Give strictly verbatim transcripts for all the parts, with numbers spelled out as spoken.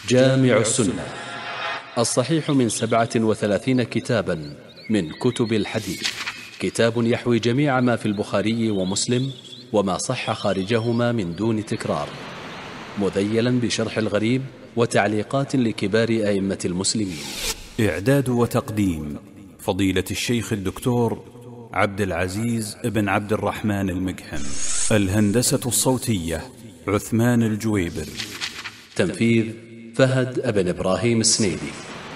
جامع السنة الصحيح من سبعة وثلاثين كتابا من كتب الحديث، كتاب يحوي جميع ما في البخاري ومسلم وما صح خارجهما من دون تكرار، مذيلا بشرح الغريب وتعليقات لكبار أئمة المسلمين. إعداد وتقديم فضيلة الشيخ الدكتور عبد العزيز بن عبد الرحمن المقحم. الهندسة الصوتية عثمان الجويبر. تنفيذ فهد بن إبراهيم السنيدي.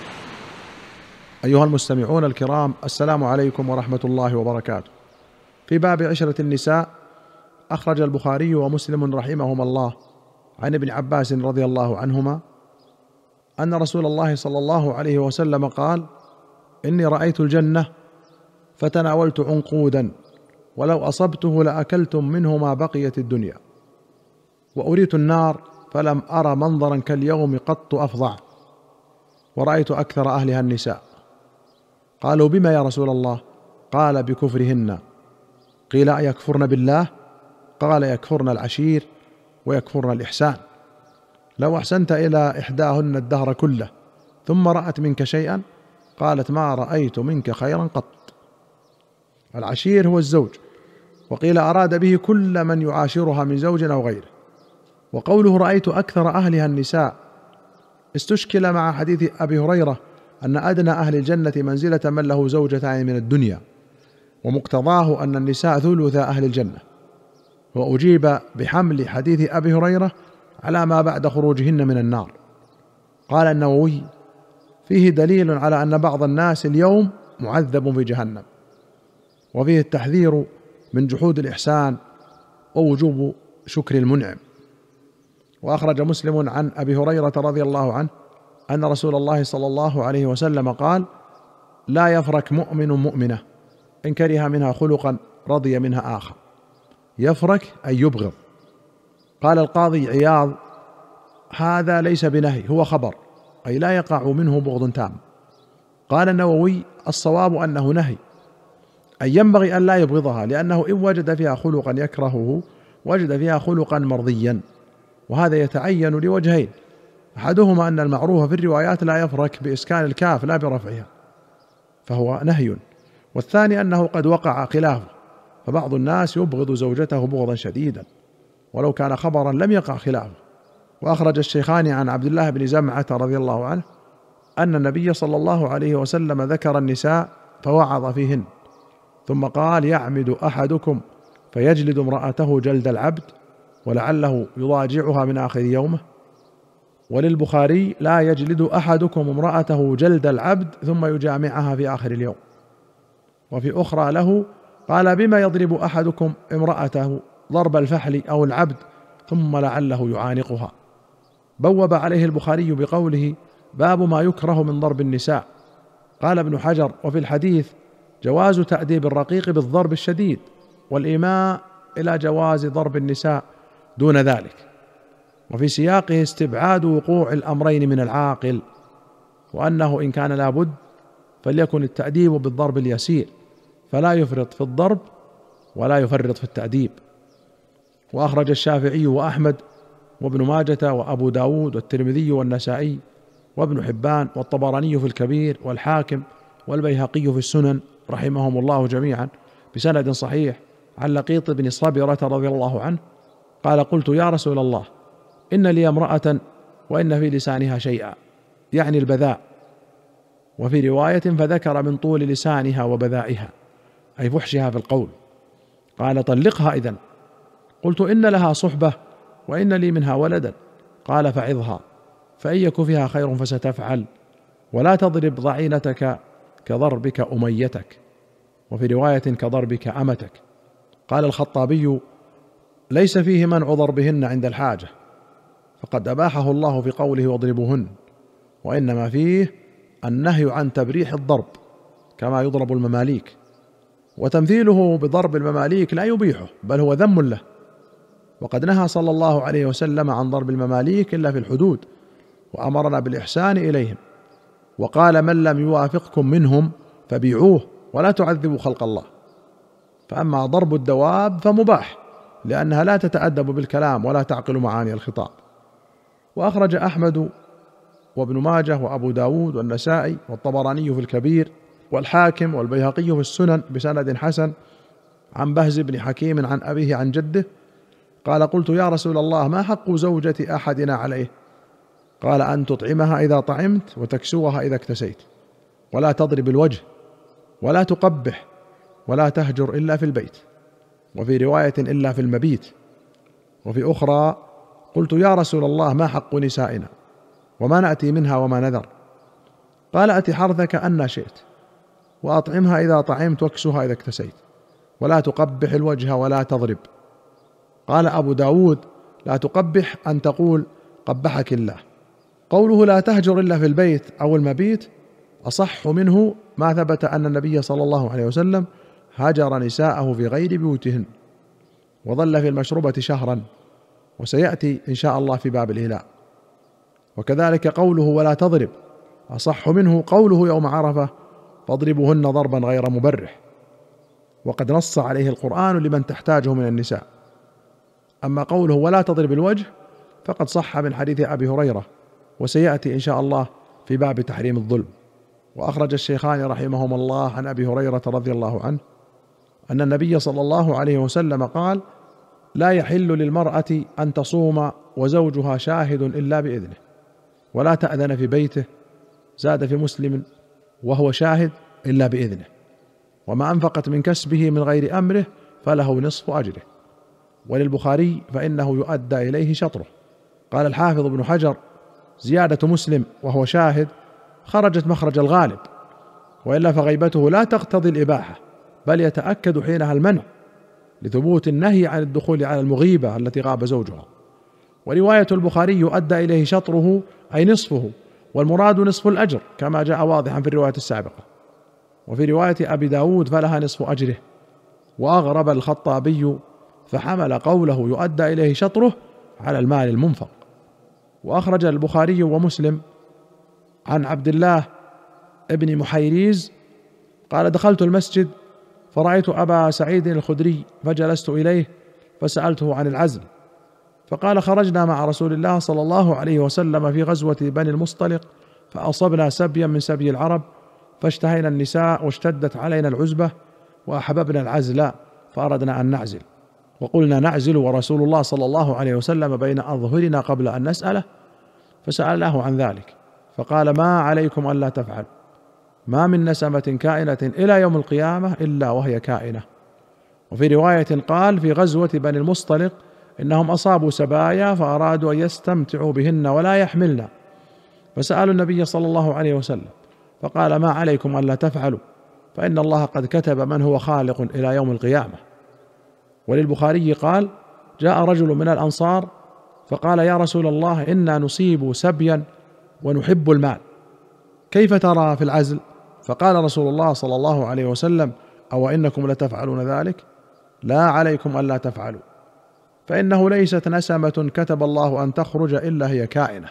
أيها المستمعون الكرام، السلام عليكم ورحمة الله وبركاته. في باب عشرة النساء أخرج البخاري ومسلم رحمهما الله عن ابن عباس رضي الله عنهما أن رسول الله صلى الله عليه وسلم قال: إني رأيت الجنة فتناولت عنقودا ولو أصبته لأكلتم منه ما بقيت الدنيا، وأريت النار فلم أر منظرا كاليوم قط أفظع، ورأيت أكثر أهلها النساء. قالوا: بما يا رسول الله؟ قال: بكفرهن. قيل: أيكفرن بالله؟ قال: يكفرن العشير ويكفرن الإحسان. لو أحسنت إلى إحداهن الدهر كله ثم رأت منك شيئا قالت: ما رأيت منك خيرا قط. العشير هو الزوج، وقيل أراد به كل من يعاشرها من زوج أو غيره. وقوله رأيت أكثر أهلها النساء استشكل مع حديث أبي هريرة أن أدنى أهل الجنة منزلة من له زوجتان من الدنيا، ومقتضاه أن النساء ثلث أهل الجنة، وأجيب بحمل حديث أبي هريرة على ما بعد خروجهن من النار. قال النووي: فيه دليل على أن بعض الناس اليوم معذب في جهنم، وفيه التحذير من جحود الإحسان ووجوب شكر المنعم. وأخرج مسلم عن أبي هريرة رضي الله عنه أن رسول الله صلى الله عليه وسلم قال: لا يفرك مؤمن مؤمنة إن كره منها خلقا رضي منها آخر. يفرك أي يبغض. قال القاضي عياض: هذا ليس بنهي، هو خبر، أي لا يقع منه بغض تام. قال النووي: الصواب أنه نهي، أي ينبغي أن لا يبغضها، لأنه إن وجد فيها خلقا يكرهه وجد فيها خلقا مرضيا، وهذا يتعين لوجهين: أحدهما أن المعروف في الروايات لا يفرك بإسكان الكاف لا برفعها فهو نهي، والثاني أنه قد وقع خلافه، فبعض الناس يبغض زوجته بغضا شديدا ولو كان خبرا لم يقع خلافه. وأخرج الشيخان عن عبد الله بن زمعة رضي الله عنه أن النبي صلى الله عليه وسلم ذكر النساء فوعظ فيهن، ثم قال: يعمد أحدكم فيجلد امرأته جلد العبد ولعله يضاجعها من آخر يومه. وللبخاري: لا يجلد أحدكم امرأته جلد العبد ثم يجامعها في آخر اليوم. وفي أخرى له قال: بما يضرب أحدكم امرأته ضرب الفحل أو العبد ثم لعله يعانقها. بوب عليه البخاري بقوله: باب ما يكره من ضرب النساء. قال ابن حجر: وفي الحديث جواز تأديب الرقيق بالضرب الشديد، والإيماء إلى جواز ضرب النساء دون ذلك. وفي سياقه استبعاد وقوع الأمرين من العاقل، وأنه إن كان لا بد فليكن التأديب بالضرب اليسير، فلا يفرط في الضرب ولا يفرط في التأديب. وأخرج الشافعي وأحمد وابن ماجة وأبو داود والترمذي والنسائي وابن حبان والطبراني في الكبير والحاكم والبيهقي في السنن رحمهم الله جميعا بسند صحيح عن لقيط بن صبرة رضي الله عنه قال: قلت يا رسول الله، إن لي امرأة وإن في لسانها شيئا، يعني البذاء. وفي رواية: فذكر من طول لسانها وبذائها، أي فحشها في القول. قال: طلقها إذن. قلت: إن لها صحبة وإن لي منها ولدا. قال: فعظها، فإن يك فيها خير فستفعل، ولا تضرب ضعينتك كضربك أميتك، وفي رواية: كضربك أمتك. قال الخطابي: ليس فيه منع ضربهن عند الحاجة، فقد أباحه الله في قوله: واضربوهن، وإنما فيه النهي عن تبريح الضرب كما يضرب المماليك، وتمثيله بضرب المماليك لا يبيحه بل هو ذم له. وقد نهى صلى الله عليه وسلم عن ضرب المماليك إلا في الحدود، وأمرنا بالإحسان إليهم، وقال: من لم يوافقكم منهم فبيعوه ولا تعذبوا خلق الله. فأما ضرب الدواب فمباح، لأنها لا تتأدب بالكلام ولا تعقل معاني الخطاب. وأخرج أحمد وابن ماجه وأبو داود والنسائي والطبراني في الكبير والحاكم والبيهقي في السنن بسند حسن عن بهز بن حكيم عن أبيه عن جده قال قلت يا رسول الله ما حق زوجة أحدنا عليه؟ قال أن تطعمها إذا طعمت وتكسوها إذا اكتسيت، ولا تضرب الوجه، ولا تقبح، ولا تهجر إلا في البيت، وفي رواية إلا في المبيت، وفي أخرى قلت يا رسول الله ما حق نسائنا وما نأتي منها وما نذر؟ قال أت حرثك أن شئت، وأطعمها إذا طعمت واكسها إذا اكتسيت، ولا تقبح الوجه ولا تضرب. قال أبو داود لا تقبح أن تقول قبحك الله. قوله لا تهجر إلا في البيت أو المبيت أصح منه ما ثبت أن النبي صلى الله عليه وسلم هجر نساءه في غير بيوتهن وظل في المشروبة شهرا، وسيأتي إن شاء الله في باب الإيلاء. وكذلك قوله ولا تضرب أصح منه قوله يوم عرفة فاضربوهن ضربا غير مبرح، وقد نص عليه القرآن لمن تحتاجه من النساء. أما قوله ولا تضرب الوجه فقد صح من حديث أبي هريرة، وسيأتي إن شاء الله في باب تحريم الظلم. وأخرج الشيخان رحمهما الله عن أبي هريرة رضي الله عنه أن النبي صلى الله عليه وسلم قال لا يحل للمرأة أن تصوم وزوجها شاهد إلا بإذنه، ولا تأذن في بيته، زاد في مسلم وهو شاهد إلا بإذنه، وما أنفقت من كسبه من غير أمره فله نصف أجره. وللبخاري فإنه يؤدى إليه شطره. قال الحافظ ابن حجر زيادة مسلم وهو شاهد خرجت مخرج الغالب، وإلا فغيبته لا تقتضي الإباحة، بل يتأكد حينها المنع لثبوت النهي عن الدخول على المغيبة التي غاب زوجها. ورواية البخاري يؤدى إليه شطره أي نصفه، والمراد نصف الأجر كما جاء واضحا في الرواية السابقة. وفي رواية أبي داود فلها نصف أجره. وأغرب الخطابي فحمل قوله يؤدى إليه شطره على المال المنفق. وأخرج البخاري ومسلم عن عبد الله ابن محيريز قال دخلت المسجد فرأيت أبا سعيد الخدري فجلست إليه فسألته عن العزل، فقال خرجنا مع رسول الله صلى الله عليه وسلم في غزوة بني المصطلق فأصبنا سبيا من سبي العرب فاشتهينا النساء واشتدت علينا العزبة وأحببنا العزل فأردنا أن نعزل، وقلنا نعزل ورسول الله صلى الله عليه وسلم بين أظهرنا قبل أن نسأله، فسألناه عن ذلك فقال ما عليكم ألا تفعل، ما من نسمة كائنة إلى يوم القيامة إلا وهي كائنة. وفي رواية قال في غزوة بني المصطلق إنهم أصابوا سبايا فأرادوا أن يستمتعوا بهن ولا يحملن، فسألوا النبي صلى الله عليه وسلم فقال ما عليكم ألا تفعلوا، فإن الله قد كتب من هو خالق إلى يوم القيامة. وللبخاري قال جاء رجل من الأنصار فقال يا رسول الله إنا نصيب سبيا ونحب المال، كيف ترى في العزل؟ فقال رسول الله صلى الله عليه وسلم أو إنكم لتفعلون ذلك؟ لا عليكم ألا تفعلوا، فإنه ليست نسمة كتب الله أن تخرج إلا هي كائنة.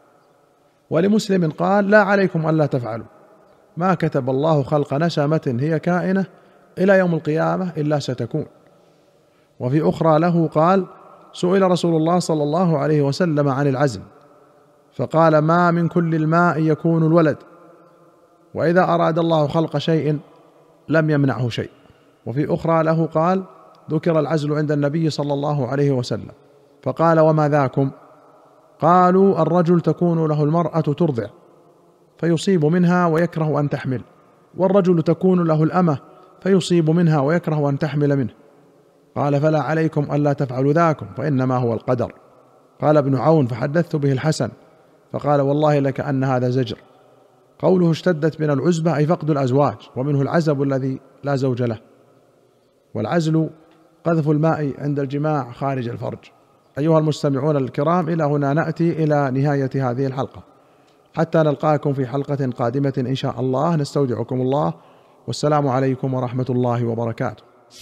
ولمسلم قال لا عليكم ألا تفعلوا، ما كتب الله خلق نسمة هي كائنة إلى يوم القيامة إلا ستكون. وفي أخرى له قال سئل رسول الله صلى الله عليه وسلم عن العزل فقال ما من كل الماء يكون الولد، وإذا أراد الله خلق شيء لم يمنعه شيء. وفي أخرى له قال ذكر العزل عند النبي صلى الله عليه وسلم فقال وما ذاكم؟ قالوا الرجل تكون له المرأة ترضع فيصيب منها ويكره أن تحمل، والرجل تكون له الأمة فيصيب منها ويكره أن تحمل منه. قال فلا عليكم ألا تفعلوا ذاكم فإنما هو القدر. قال ابن عون فحدثت به الحسن فقال والله لك أن هذا زجر. قوله اشتدت من العزبة أي فقد الأزواج، ومنه العزب الذي لا زوج له. والعزل قذف الماء عند الجماع خارج الفرج. أيها المستمعون الكرام، إلى هنا نأتي إلى نهاية هذه الحلقة، حتى نلقاكم في حلقة قادمة إن شاء الله. نستودعكم الله، والسلام عليكم ورحمة الله وبركاته.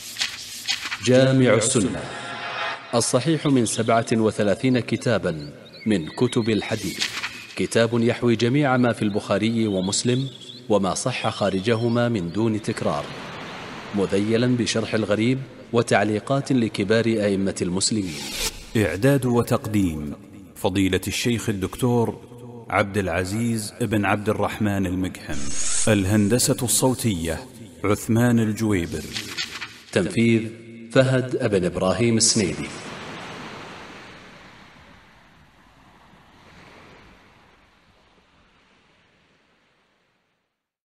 جامع السنة الصحيح من سبعة وثلاثين كتابا من كتب الحديث، كتاب يحوي جميع ما في البخاري ومسلم وما صح خارجهما من دون تكرار، مذيلا بشرح الغريب وتعليقات لكبار أئمة المسلمين. إعداد وتقديم فضيلة الشيخ الدكتور عبد العزيز بن عبد الرحمن المقحم. الهندسة الصوتية عثمان الجويبر. تنفيذ فهد بن إبراهيم السنيدي.